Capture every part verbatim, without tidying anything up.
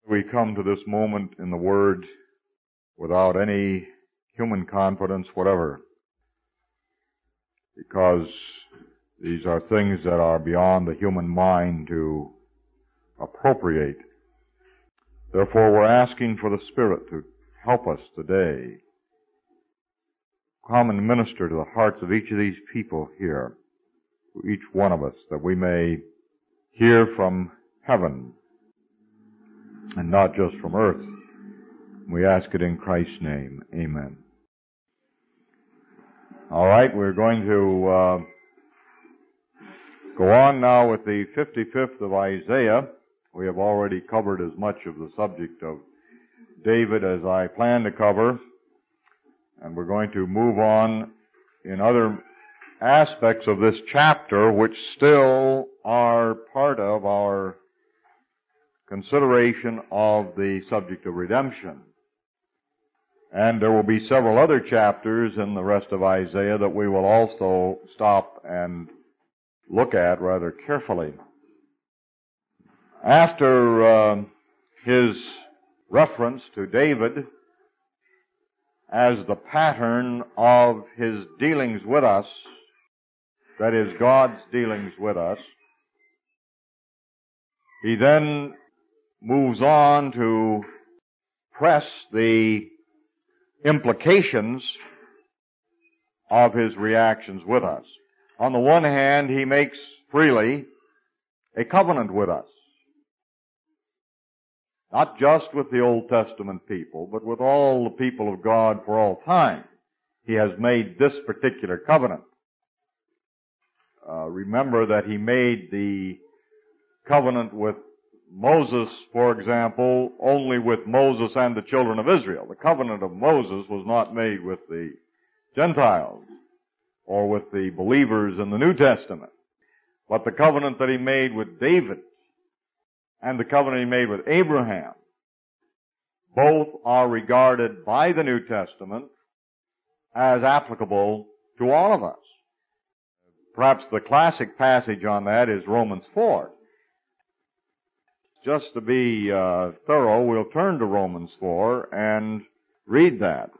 We come to this moment in the Word without any human confidence whatever, because these are things that are beyond the human mind to appropriate. Therefore, we're asking for the Spirit to help us today. Come and minister to the hearts of each of these people here, to each one of us, that we may hear from heaven and not just from earth. We ask it in Christ's name. Amen. All right, we're going to uh, go on now with the fifty-fifth of Isaiah. We have already covered as much of the subject of David as I planned to cover, and we're going to move on in other aspects of this chapter which still are part of our consideration of the subject of redemption. And there will be several other chapters in the rest of Isaiah that we will also stop and look at rather carefully. After uh, his reference to David as the pattern of his dealings with us, that is, God's dealings with us, he then moves on to press the implications of his reactions with us. On the one hand, he makes freely a covenant with us. Not just with the Old Testament people, but with all the people of God for all time. He has made this particular covenant. Uh, remember that he made the covenant with Moses, for example, only with Moses and the children of Israel. The covenant of Moses was not made with the Gentiles or with the believers in the New Testament. But the covenant that he made with David and the covenant he made with Abraham, both are regarded by the New Testament as applicable to all of us. Perhaps the classic passage on that is Romans four. Just to be uh, thorough, we'll turn to Romans four and read that.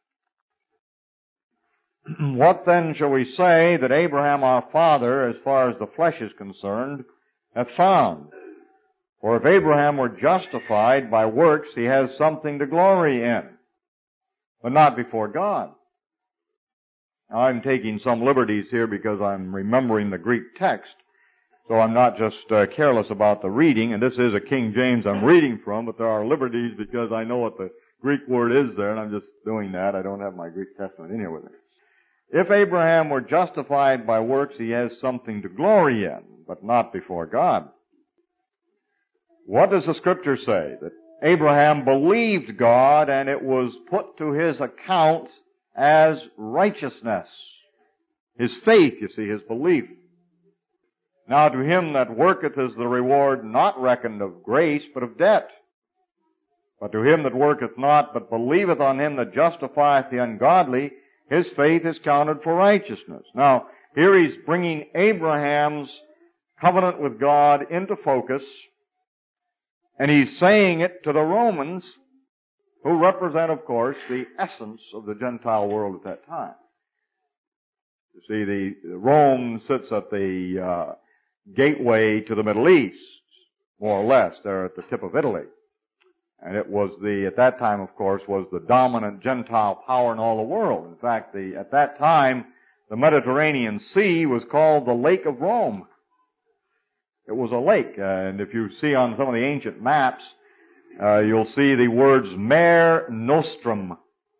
What then shall we say that Abraham our father, as far as the flesh is concerned, hath found? For if Abraham were justified by works, he has something to glory in, but not before God. Now, I'm taking some liberties here because I'm remembering the Greek text. So I'm not just uh, careless about the reading, and this is a King James I'm reading from, but there are liberties because I know what the Greek word is there, and I'm just doing that. I don't have my Greek Testament in here with me. If Abraham were justified by works, he has something to glory in, but not before God. What does the Scripture say? That Abraham believed God, and it was put to his account as righteousness. His faith, you see, his belief. Now to him that worketh is the reward not reckoned of grace, but of debt. But to him that worketh not, but believeth on him that justifieth the ungodly, his faith is counted for righteousness. Now, here he's bringing Abraham's covenant with God into focus, and he's saying it to the Romans, who represent, of course, the essence of the Gentile world at that time. You see, the Rome sits at the uh, gateway to the Middle East, more or less. They're at the tip of Italy. And it was the, at that time, of course, was the dominant Gentile power in all the world. In fact, the, at that time, the Mediterranean Sea was called the Lake of Rome. It was a lake, uh, and if you see on some of the ancient maps, uh, you'll see the words Mare Nostrum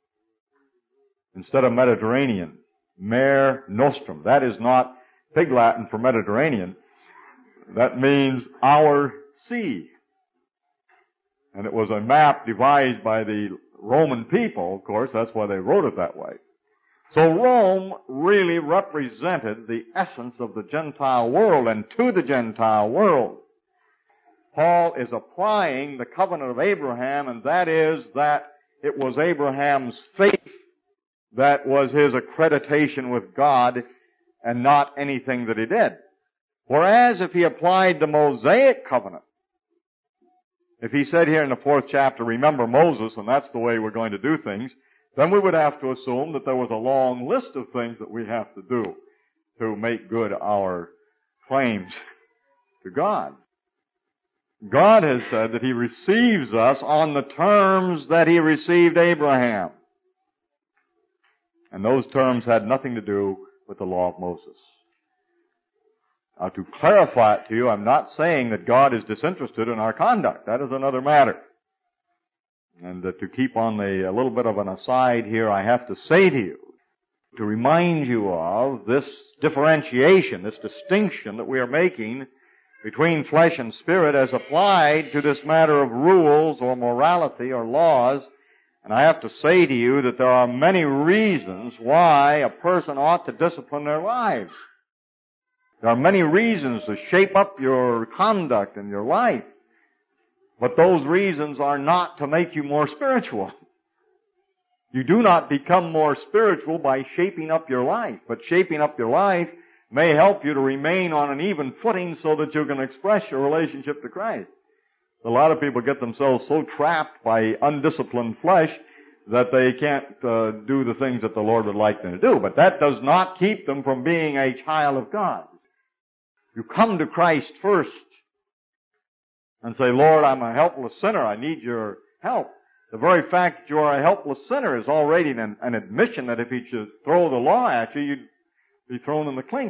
instead of Mediterranean. Mare Nostrum. That is not Pig Latin for Mediterranean. That means our sea. And it was a map devised by the Roman people, of course, that's why they wrote it that way. So Rome really represented the essence of the Gentile world, and to the Gentile world, Paul is applying the covenant of Abraham, and that is that it was Abraham's faith that was his accreditation with God and not anything that he did. Whereas if he applied the Mosaic covenant, If he said here in the fourth chapter, remember Moses, and that's the way we're going to do things, then we would have to assume that there was a long list of things that we have to do to make good our claims to God. God has said that He receives us on the terms that He received Abraham. And those terms had nothing to do with the law of Moses. Now, to clarify it to you, I'm not saying that God is disinterested in our conduct. That is another matter. And uh, to keep on the, a little bit of an aside here, I have to say to you, to remind you of this differentiation, this distinction that we are making between flesh and spirit as applied to this matter of rules or morality or laws. And I have to say to you that there are many reasons why a person ought to discipline their lives. There are many reasons to shape up your conduct and your life. But those reasons are not to make you more spiritual. You do not become more spiritual by shaping up your life. But shaping up your life may help you to remain on an even footing so that you can express your relationship to Christ. A lot of people get themselves so trapped by undisciplined flesh that they can't uh, do the things that the Lord would like them to do. But that does not keep them from being a child of God. You come to Christ first and say, Lord, I'm a helpless sinner. I need your help. The very fact that you are a helpless sinner is already an, an admission that if He should throw the law at you, you'd be thrown in the clink.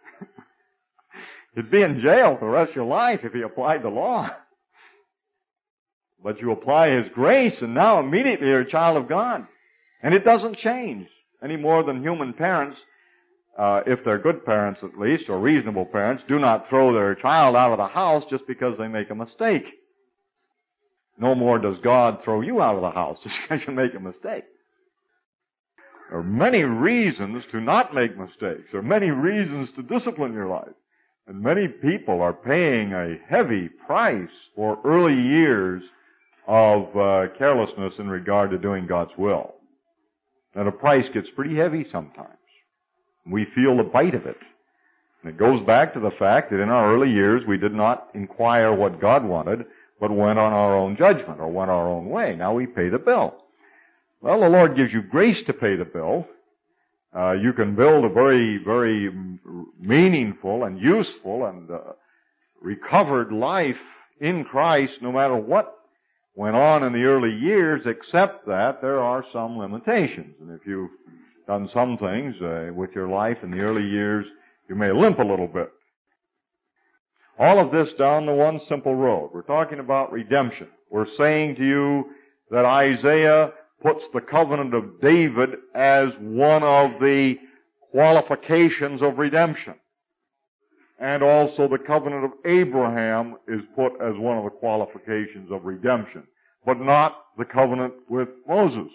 You'd be in jail for the rest of your life if He applied the law. But you apply His grace, and now immediately you're a child of God. And it doesn't change any more than human parents, Uh, if they're good parents at least, or reasonable parents, do not throw their child out of the house just because they make a mistake. No more does God throw you out of the house just because you make a mistake. There are many reasons to not make mistakes. There are many reasons to discipline your life. And many people are paying a heavy price for early years of uh, carelessness in regard to doing God's will. And the price gets pretty heavy sometimes. We feel the bite of it. And it goes back to the fact that in our early years we did not inquire what God wanted, but went on our own judgment or went our own way. Now we pay the bill. Well, the Lord gives you grace to pay the bill. Uh, you can build a very, very meaningful and useful and uh, recovered life in Christ no matter what went on in the early years, except that there are some limitations. And if you've done some things uh, with your life in the early years, you may limp a little bit. All of this down the one simple road. We're talking about redemption. We're saying to you that Isaiah puts the covenant of David as one of the qualifications of redemption. And also the covenant of Abraham is put as one of the qualifications of redemption, but not the covenant with Moses.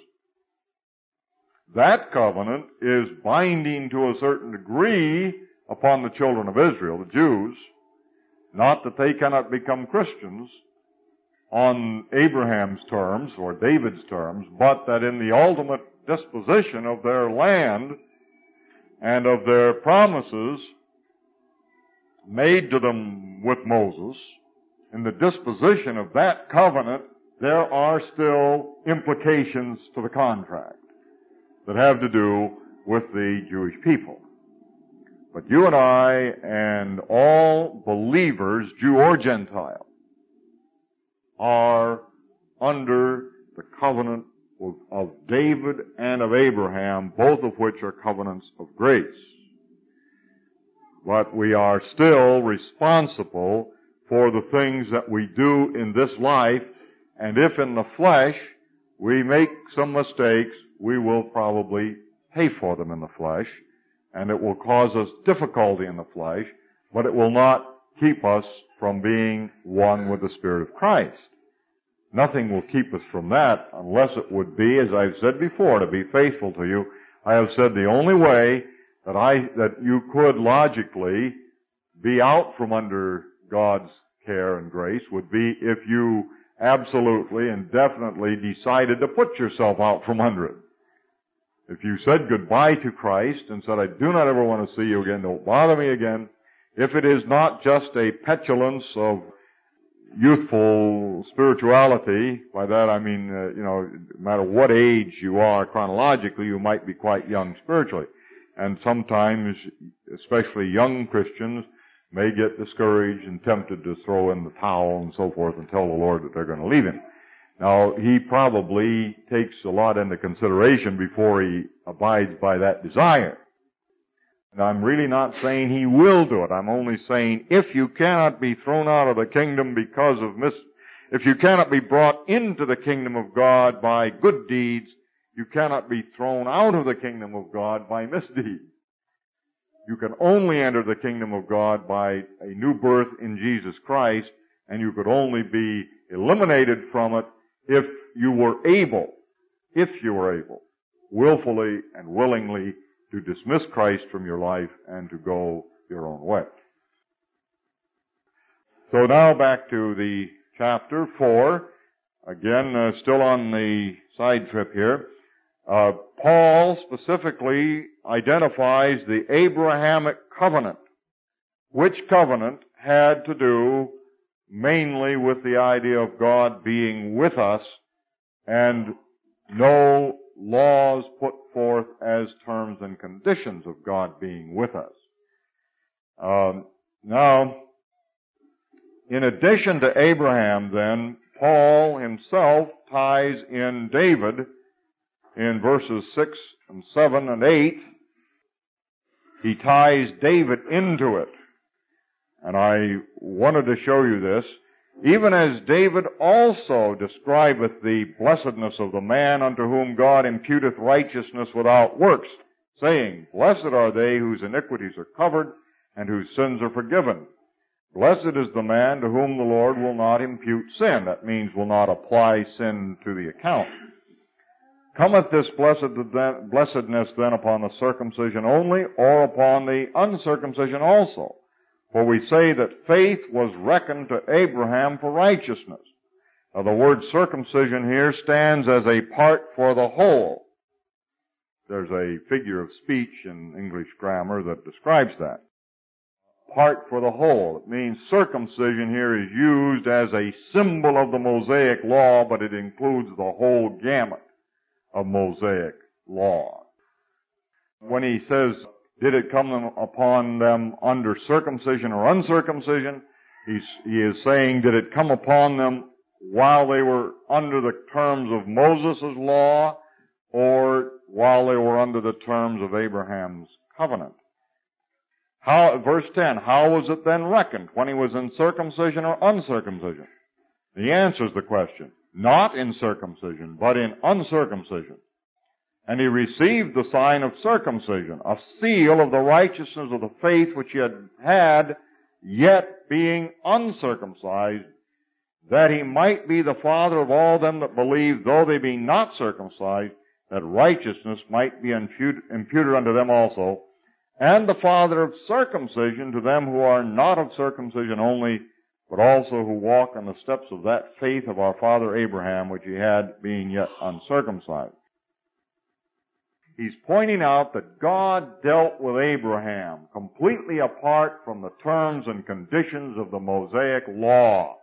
That covenant is binding to a certain degree upon the children of Israel, the Jews, not that they cannot become Christians on Abraham's terms or David's terms, but that in the ultimate disposition of their land and of their promises made to them with Moses, in the disposition of that covenant, there are still implications to the contract that have to do with the Jewish people. But you and I and all believers, Jew or Gentile, are under the covenant of, of David and of Abraham, both of which are covenants of grace. But we are still responsible for the things that we do in this life, and if in the flesh we make some mistakes, we will probably pay for them in the flesh, and it will cause us difficulty in the flesh, but it will not keep us from being one with the Spirit of Christ. Nothing will keep us from that unless it would be, as I've said before, to be faithful to you. I have said the only way that I, that you could logically be out from under God's care and grace would be if you absolutely and definitely decided to put yourself out from under it. If you said goodbye to Christ and said, I do not ever want to see you again, don't bother me again, if it is not just a petulance of youthful spirituality. By that I mean, uh, you know, no matter what age you are chronologically, you might be quite young spiritually. And sometimes, especially young Christians, may get discouraged and tempted to throw in the towel and so forth and tell the Lord that they're going to leave Him. Now, He probably takes a lot into consideration before He abides by that desire. And I'm really not saying He will do it. I'm only saying if you cannot be thrown out of the kingdom because of mis, if you cannot be brought into the kingdom of God by good deeds, you cannot be thrown out of the kingdom of God by misdeeds. You can only enter the kingdom of God by a new birth in Jesus Christ, and you could only be eliminated from it if you were able, if you were able, willfully and willingly to dismiss Christ from your life and to go your own way. So now back to the chapter four. Again, uh, still on the side trip here. Uh, Paul specifically identifies the Abrahamic covenant, which covenant had to do mainly with the idea of God being with us and no laws put forth as terms and conditions of God being with us. Um, now, in addition to Abraham then, Paul himself ties in David in verses six and seven and eight. He ties David into it. And I wanted to show you this. Even as David also describeth the blessedness of the man unto whom God imputeth righteousness without works, saying, Blessed are they whose iniquities are covered and whose sins are forgiven. Blessed is the man to whom the Lord will not impute sin. That means will not apply sin to the account. Cometh this blessedness then upon the circumcision only, or upon the uncircumcision also? For we say that faith was reckoned to Abraham for righteousness. Now the word circumcision here stands as a part for the whole. There's a figure of speech in English grammar that describes that. Part for the whole. It means circumcision here is used as a symbol of the Mosaic law, but it includes the whole gamut of Mosaic law. When he says, did it come upon them under circumcision or uncircumcision? He's, he is saying, did it come upon them while they were under the terms of Moses' law or while they were under the terms of Abraham's covenant? How, verse ten, how was it then reckoned? When he was in circumcision or uncircumcision? He answers the question, not in circumcision, but in uncircumcision. And he received the sign of circumcision, a seal of the righteousness of the faith which he had had, yet being uncircumcised, that he might be the father of all them that believe, though they be not circumcised, that righteousness might be imputed unto them also, and the father of circumcision to them who are not of circumcision only, but also who walk in the steps of that faith of our father Abraham, which he had being yet uncircumcised. He's pointing out that God dealt with Abraham completely apart from the terms and conditions of the Mosaic law.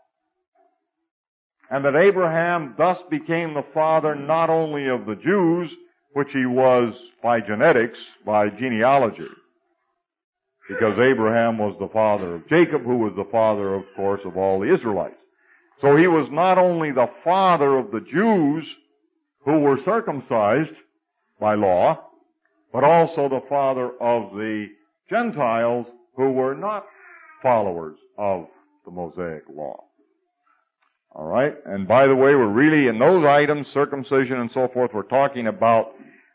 And that Abraham thus became the father not only of the Jews, which he was by genetics, by genealogy, because Abraham was the father of Jacob, who was the father, of course, of all the Israelites. So he was not only the father of the Jews who were circumcised by law, but also the father of the Gentiles who were not followers of the Mosaic law. All right? And by the way, we're really, in those items, circumcision and so forth, we're talking about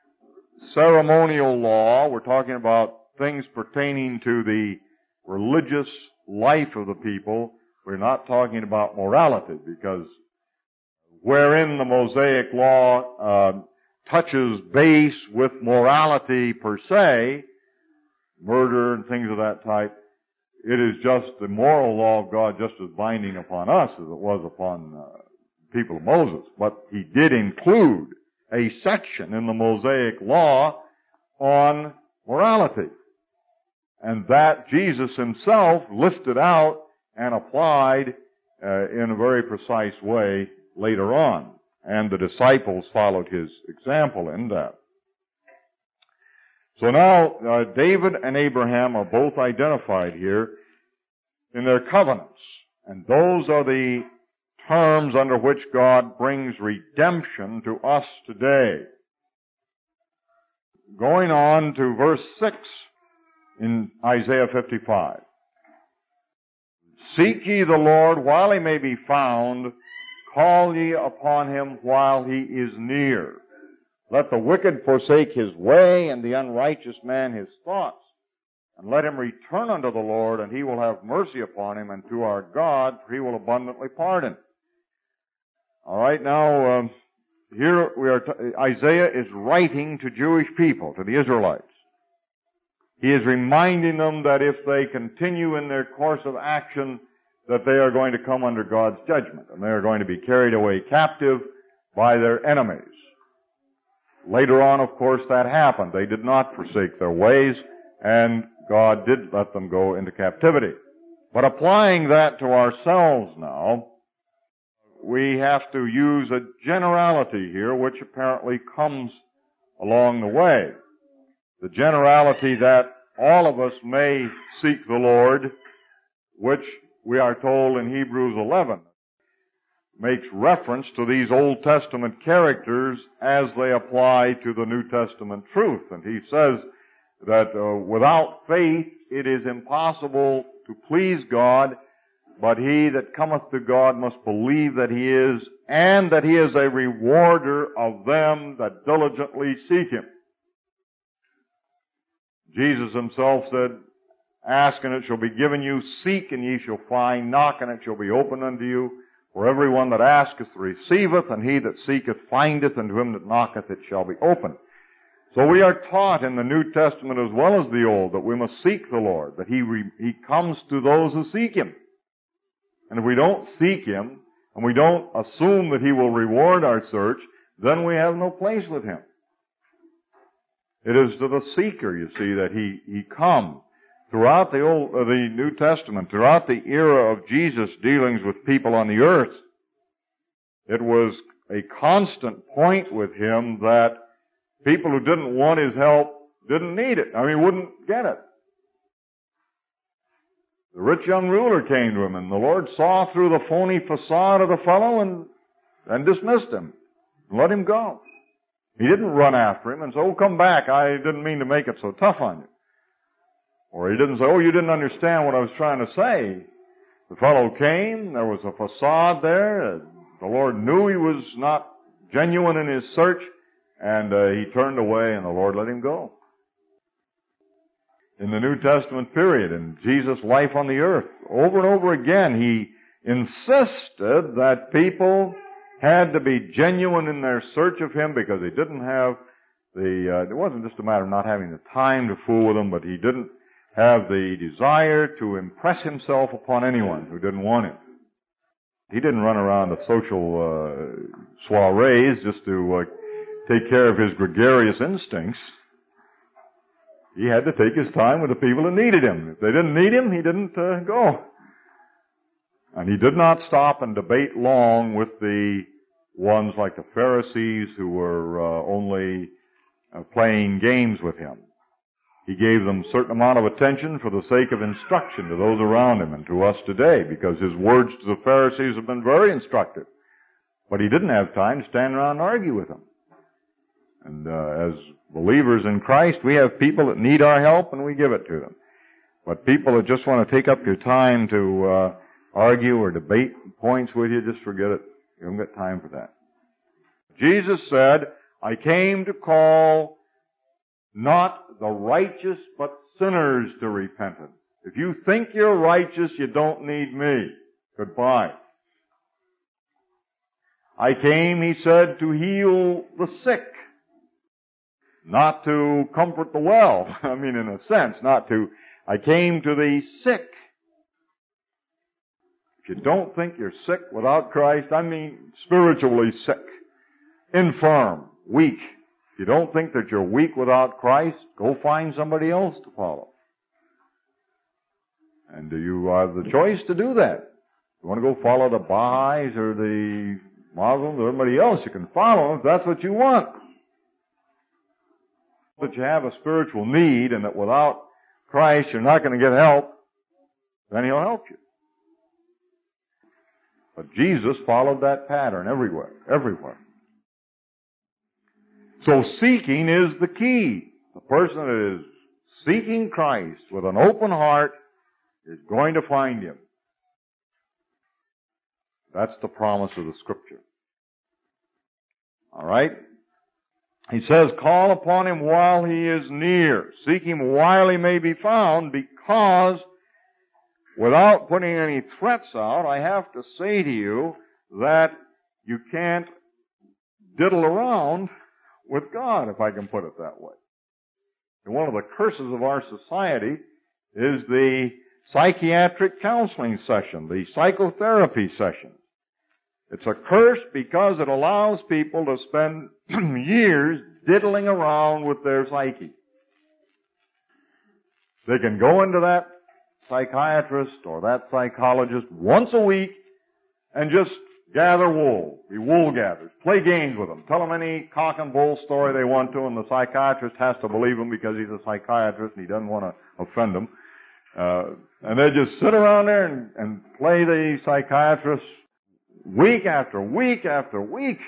ceremonial law. We're talking about things pertaining to the religious life of the people. We're not talking about morality, because wherein the Mosaic law uh, touches base with morality per se, murder and things of that type, it is just the moral law of God just as binding upon us as it was upon uh, the people of Moses. But he did include a section in the Mosaic law on morality. And that Jesus himself lifted out and applied uh, in a very precise way later on. And the disciples followed his example in that. So now, uh, David and Abraham are both identified here in their covenants. And those are the terms under which God brings redemption to us today. Going on to verse six in Isaiah fifty-five. Seek ye the Lord while he may be found, call ye upon him while he is near. Let the wicked forsake his way, and the unrighteous man his thoughts. And let him return unto the Lord, and he will have mercy upon him, and to our God, for he will abundantly pardon. All right, now, um, here we are, t- Isaiah is writing to Jewish people, to the Israelites. He is reminding them that if they continue in their course of action, that they are going to come under God's judgment, and they are going to be carried away captive by their enemies. Later on, of course, that happened. They did not forsake their ways, and God did let them go into captivity. But applying that to ourselves now, we have to use a generality here, which apparently comes along the way. The generality that all of us may seek the Lord, which we are told in Hebrews eleven, makes reference to these Old Testament characters as they apply to the New Testament truth. And he says that uh, without faith it is impossible to please God, but he that cometh to God must believe that he is, and that he is a rewarder of them that diligently seek him. Jesus himself said, ask and it shall be given you, seek and ye shall find, knock and it shall be opened unto you. For everyone that asketh receiveth, and he that seeketh findeth, and to him that knocketh it shall be opened. So we are taught in the New Testament as well as the Old that we must seek the Lord, that he, re, he comes to those who seek him. And if we don't seek him, and we don't assume that he will reward our search, then we have no place with him. It is to the seeker, you see, that he, he comes. Throughout the Old, uh, the New Testament, throughout the era of Jesus' dealings with people on the earth, it was a constant point with him that people who didn't want his help didn't need it. I mean, wouldn't get it. The rich young ruler came to him, and the Lord saw through the phony facade of the fellow and, and dismissed him, and let him go. He didn't run after him and say, oh, come back, I didn't mean to make it so tough on you. Or he didn't say, oh, you didn't understand what I was trying to say. The fellow came, there was a facade there, the Lord knew he was not genuine in his search, and uh, he turned away and the Lord let him go. In the New Testament period, in Jesus' life on the earth, over and over again, he insisted that people had to be genuine in their search of him because he didn't have the, uh, it wasn't just a matter of not having the time to fool with them, but he didn't have the desire to impress himself upon anyone who didn't want him. He didn't run around to social uh, soirees just to uh, take care of his gregarious instincts. He had to take his time with the people who needed him. If they didn't need him, he didn't uh, go. And he did not stop and debate long with the ones like the Pharisees who were uh, only uh, playing games with him. He gave them a certain amount of attention for the sake of instruction to those around him and to us today, because his words to the Pharisees have been very instructive. But he didn't have time to stand around and argue with them. And uh, as believers in Christ, we have people that need our help and we give it to them. But people that just want to take up your time to uh, argue or debate points with you, just forget it. You haven't got time for that. Jesus said, I came to call not the righteous, but sinners to repentance. If you think you're righteous, you don't need me. Goodbye. I came, he said, to heal the sick, not to comfort the well. I mean, in a sense, not to, I came to the sick. If you don't think you're sick without Christ, I mean spiritually sick, infirm, weak. If you don't think that you're weak without Christ, go find somebody else to follow. And you have the choice to do that. You want to go follow the Baha'is or the Muslims or everybody else, you can follow them if that's what you want. But you have a spiritual need and that without Christ you're not going to get help, then He'll help you. But Jesus followed that pattern everywhere, everywhere. So seeking is the key. The person that is seeking Christ with an open heart is going to find Him. That's the promise of the Scripture. All right? He says, call upon Him while He is near. Seek Him while He may be found, because without putting any threats out, I have to say to you that you can't diddle around with God, if I can put it that way. And one of the curses of our society is the psychiatric counseling session, the psychotherapy session. It's a curse because it allows people to spend years diddling around with their psyche. They can go into that psychiatrist or that psychologist once a week and just gather wool, be wool gatherers, play games with them, tell them any cock and bull story they want to, and the psychiatrist has to believe him because he's a psychiatrist and he doesn't want to offend them. Uh, and they just sit around there and, and play the psychiatrist week after week after week.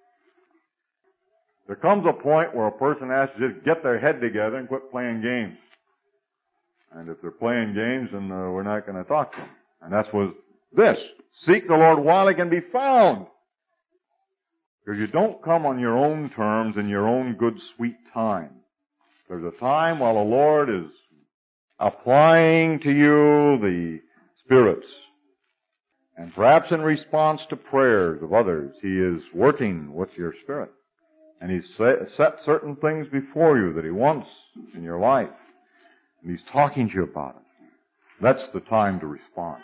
There comes a point where a person has to just get their head together and quit playing games. And if they're playing games, then uh, we're not going to talk to them. And that's what this. Seek the Lord while He can be found. Because you don't come on your own terms in your own good, sweet time. There's a time while the Lord is applying to you the spirits. And perhaps in response to prayers of others, He is working with your spirit. And He's set certain things before you that He wants in your life. And He's talking to you about it. That's the time to respond.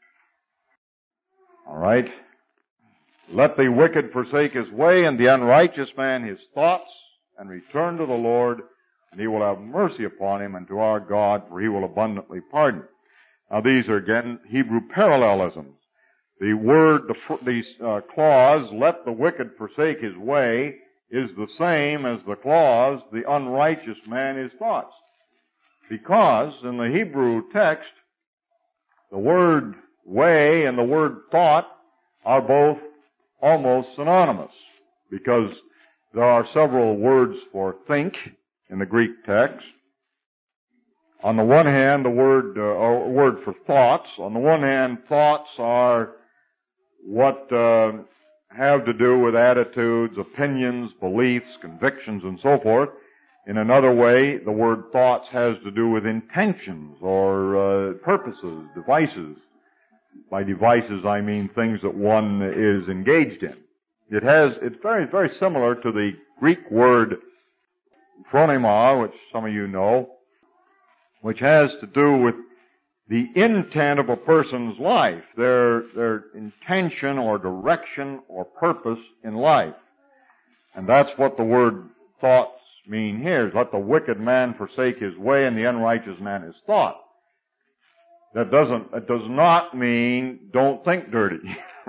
All right? Let the wicked forsake his way, and the unrighteous man his thoughts, and return to the Lord, and He will have mercy upon him, and to our God, for He will abundantly pardon. Now these are again Hebrew parallelisms. The word, the, the uh, clause, let the wicked forsake his way, is the same as the clause, the unrighteous man his thoughts. Because in the Hebrew text, the word way and the word thought are both almost synonymous, because there are several words for think in the Greek text. On the one hand, the word, uh, or word for thoughts. On the one hand, thoughts are what uh, have to do with attitudes, opinions, beliefs, convictions, and so forth. In another way, the word thoughts has to do with intentions or uh, purposes, devices. By devices, I mean things that one is engaged in. It has, it's very, very similar to the Greek word phronema, which some of you know, which has to do with the intent of a person's life, their, their intention or direction or purpose in life. And that's what the word thoughts mean here. Let the wicked man forsake his way and the unrighteous man his thought. That doesn't, it does not mean don't think dirty.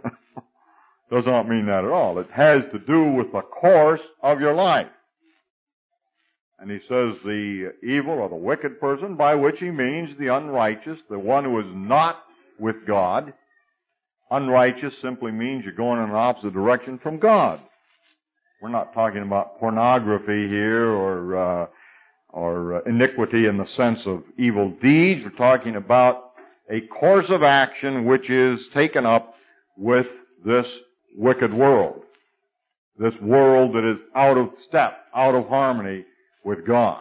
Does not mean that at all. It has to do with the course of your life. And he says the evil or the wicked person, by which he means the unrighteous, the one who is not with God. Unrighteous simply means you're going in an opposite direction from God. We're not talking about pornography here or uh, or uh, iniquity in the sense of evil deeds. We're talking about a course of action which is taken up with this wicked world. This world that is out of step, out of harmony with God.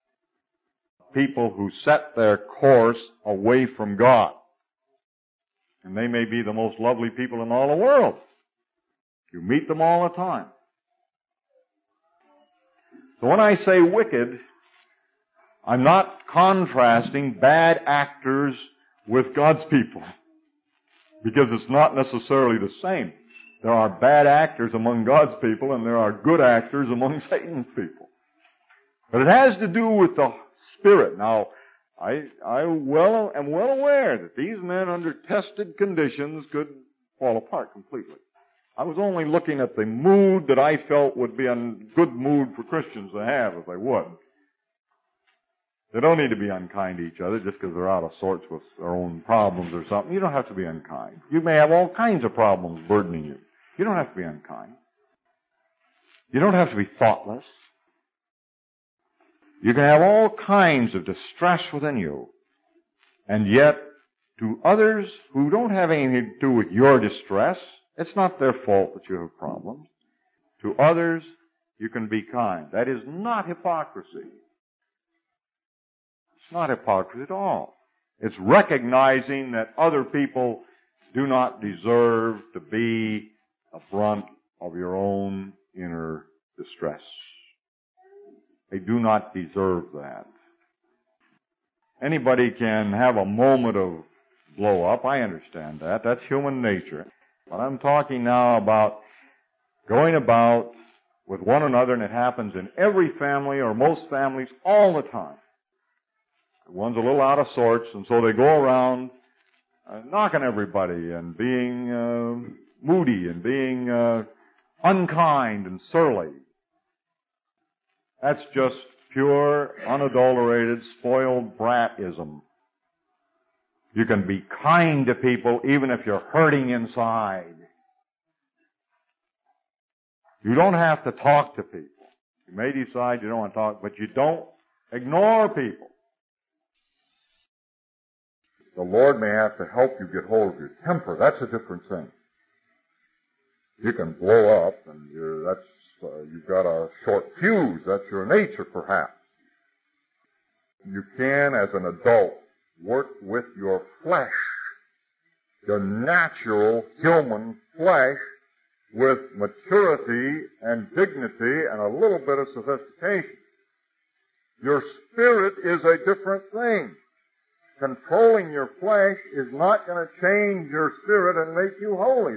People who set their course away from God. And they may be the most lovely people in all the world. You meet them all the time. So when I say wicked, I'm not contrasting bad actors with God's people, because it's not necessarily the same. There are bad actors among God's people, and there are good actors among Satan's people. But it has to do with the Spirit. Now, I, I well, am well aware that these men under tested conditions could fall apart completely. I was only looking at the mood that I felt would be a good mood for Christians to have if they would. They don't need to be unkind to each other just because they're out of sorts with their own problems or something. You don't have to be unkind. You may have all kinds of problems burdening you. You don't have to be unkind. You don't have to be thoughtless. You can have all kinds of distress within you. And yet, to others who don't have anything to do with your distress, it's not their fault that you have problems. To others, you can be kind. That is not hypocrisy. It's not hypocrisy at all. It's recognizing that other people do not deserve to be the brunt of your own inner distress. They do not deserve that. Anybody can have a moment of blow up. I understand that. That's human nature. But I'm talking now about going about with one another, and it happens in every family or most families all the time. One's a little out of sorts, and so they go around uh, knocking everybody and being uh, moody and being uh, unkind and surly. That's just pure, unadulterated, spoiled bratism. You can be kind to people even if you're hurting inside. You don't have to talk to people. You may decide you don't want to talk, but you don't ignore people. The Lord may have to help you get hold of your temper. That's a different thing. You can blow up, and you're, that's uh, you've got a short fuse. That's your nature, perhaps. You can, as an adult, work with your flesh, your natural human flesh, with maturity and dignity and a little bit of sophistication. Your spirit is a different thing. Controlling your flesh is not going to change your spirit and make you holy.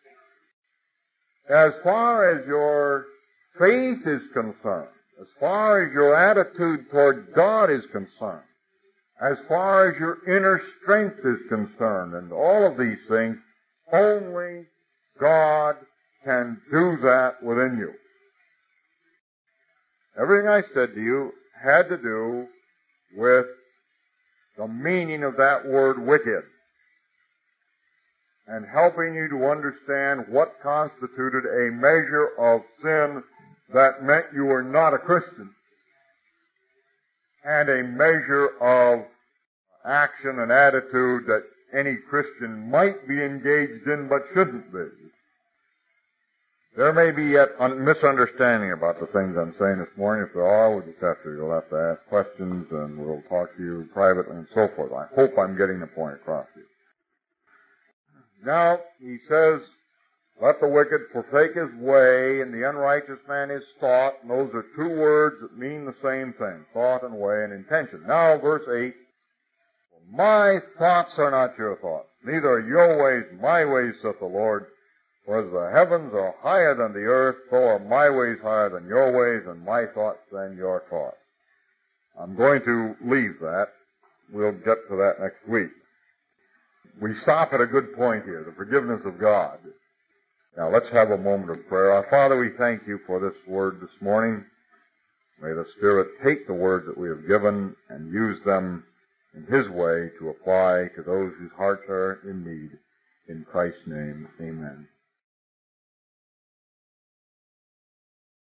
As far as your faith is concerned, as far as your attitude toward God is concerned, as far as your inner strength is concerned, and all of these things, only God can do that within you. Everything I said to you had to do with the meaning of that word wicked, and helping you to understand what constituted a measure of sin that meant you were not a Christian, and a measure of action and attitude that any Christian might be engaged in but shouldn't be. There may be yet a misunderstanding about the things I'm saying this morning. If there are, we'll just have to, you'll have to ask questions, and we'll talk to you privately and so forth. I hope I'm getting the point across to you. Now, he says, let the wicked forsake his way, and the unrighteous man his thought. And those are two words that mean the same thing, thought and way and intention. Now, verse eight, my thoughts are not your thoughts, neither are your ways my ways, saith the Lord. For as the heavens are higher than the earth, so are my ways higher than your ways, and my thoughts than your thoughts. I'm going to leave that. We'll get to that next week. We stop at a good point here, the forgiveness of God. Now let's have a moment of prayer. Our Father, we thank you for this word this morning. May the Spirit take the words that we have given and use them in His way to apply to those whose hearts are in need. In Christ's name, amen.